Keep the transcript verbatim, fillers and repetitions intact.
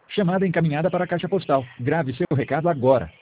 Chamada encaminhada para a caixa postal. Grave seu recado agora.